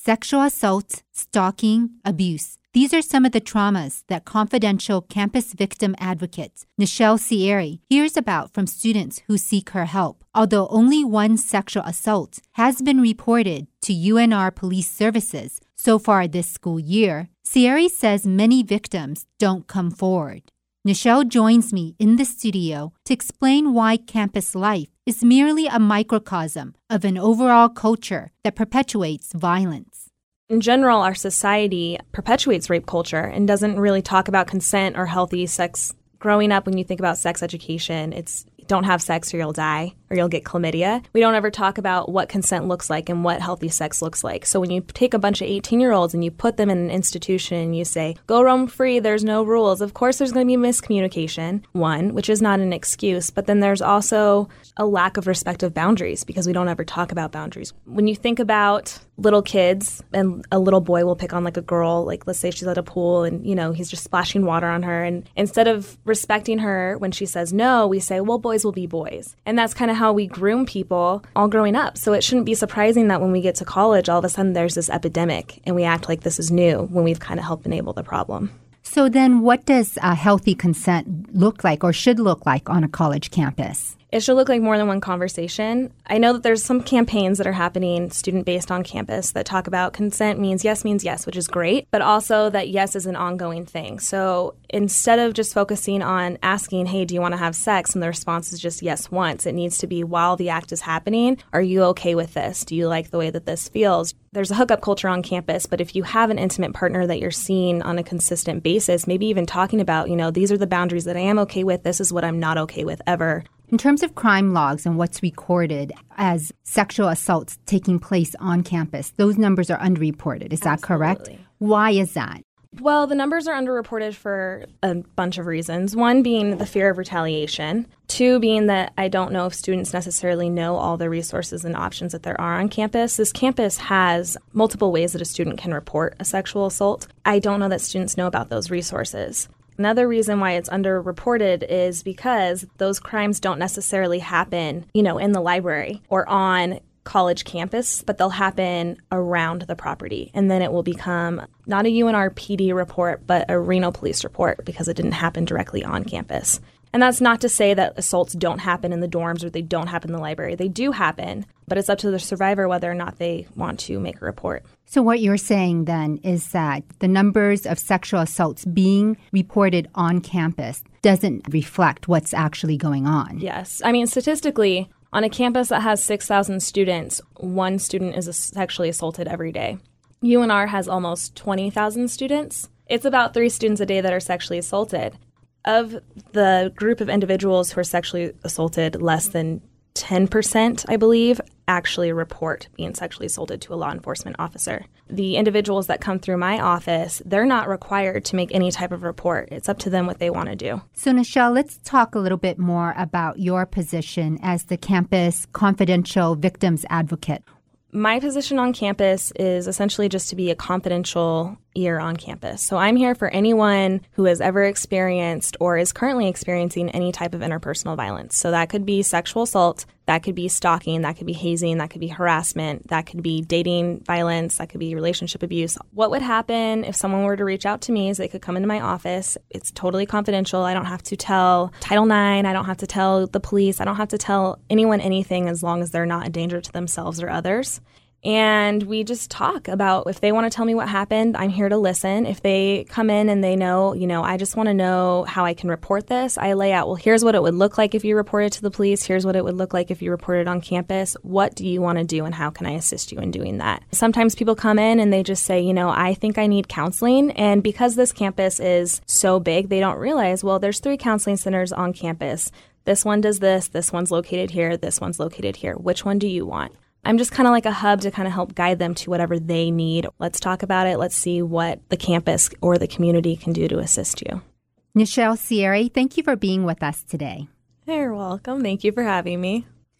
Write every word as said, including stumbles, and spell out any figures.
sexual assault, stalking, abuse. These are some of the traumas that confidential campus victim advocate Nichelle Sierra hears about from students who seek her help. Although only one sexual assault has been reported to U N R Police Services so far this school year, Sierra says many victims don't come forward. Nichelle joins me in the studio to explain why campus life is merely a microcosm of an overall culture that perpetuates violence. In general, our society perpetuates rape culture and doesn't really talk about consent or healthy sex. Growing up, when you think about sex education, it's don't have sex or you'll die or you'll get chlamydia. We don't ever talk about what consent looks like and what healthy sex looks like. So when you take a bunch of eighteen-year-olds and you put them in an institution and you say, go roam free, there's no rules, of course there's going to be miscommunication, one, which is not an excuse, but then there's also a lack of respect of boundaries because we don't ever talk about boundaries. When you think about little kids and a little boy will pick on like a girl, like let's say she's at a pool and, you know, he's just splashing water on her. And instead of respecting her when she says no, we say, well, boys will be boys. And that's kind of how we groom people all growing up. So it shouldn't be surprising that when we get to college, all of a sudden there's this epidemic and we act like this is new when we've kind of helped enable the problem. So then what does a healthy consent look like or should look like on a college campus? It should look like more than one conversation. I know that there's some campaigns that are happening student-based on campus that talk about consent means yes means yes, which is great, but also that yes is an ongoing thing. So instead of just focusing on asking, hey, do you want to have sex? And the response is just yes once. It needs to be while the act is happening, are you okay with this? Do you like the way that this feels? There's a hookup culture on campus, but if you have an intimate partner that you're seeing on a consistent basis, maybe even talking about, you know, these are the boundaries that I am okay with, this is what I'm not okay with ever. In terms of crime logs and what's recorded as sexual assaults taking place on campus, those numbers are underreported. Is that correct? Why is that? Well, the numbers are underreported for a bunch of reasons. One being the fear of retaliation. Two being that I don't know if students necessarily know all the resources and options that there are on campus. This campus has multiple ways that a student can report a sexual assault. I don't know that students know about those resources. Another reason why it's underreported is because those crimes don't necessarily happen, you know, in the library or on college campus, but they'll happen around the property. And then it will become not a U N R P D report, but a Reno police report because it didn't happen directly on campus. And that's not to say that assaults don't happen in the dorms or they don't happen in the library. They do happen, but it's up to the survivor whether or not they want to make a report. So what you're saying then is that the numbers of sexual assaults being reported on campus doesn't reflect what's actually going on. Yes. I mean, statistically, on a campus that has six thousand students, one student is sexually assaulted every day. U N R has almost twenty thousand students. It's about three students a day that are sexually assaulted. Of the group of individuals who are sexually assaulted, less than ten percent, I believe, actually report being sexually assaulted to a law enforcement officer. The individuals that come through my office, they're not required to make any type of report. It's up to them what they want to do. So, Nichelle, let's talk a little bit more about your position as the campus confidential victims advocate. My position on campus is essentially just to be a confidential ear on campus. So I'm here for anyone who has ever experienced or is currently experiencing any type of interpersonal violence. So that could be sexual assault, that could be stalking, that could be hazing, that could be harassment, that could be dating violence, that could be relationship abuse. What would happen if someone were to reach out to me is they could come into my office. It's totally confidential. I don't have to tell Title nine. I don't have to tell the police. I don't have to tell anyone anything as long as they're not a danger to themselves or others. And we just talk about if they want to tell me what happened, I'm here to listen. If they come in and they know, you know, I just want to know how I can report this, I lay out, well, here's what it would look like if you reported to the police. Here's what it would look like if you reported on campus. What do you want to do and how can I assist you in doing that? Sometimes people come in and they just say, you know, I think I need counseling. And because this campus is so big, they don't realize, well, there's three counseling centers on campus. This one does this. This one's located here. This one's located here. Which one do you want? I'm just kind of like a hub to kind of help guide them to whatever they need. Let's talk about it. Let's see what the campus or the community can do to assist you. Nichelle Sierra, thank you for being with us today. You're welcome. Thank you for having me.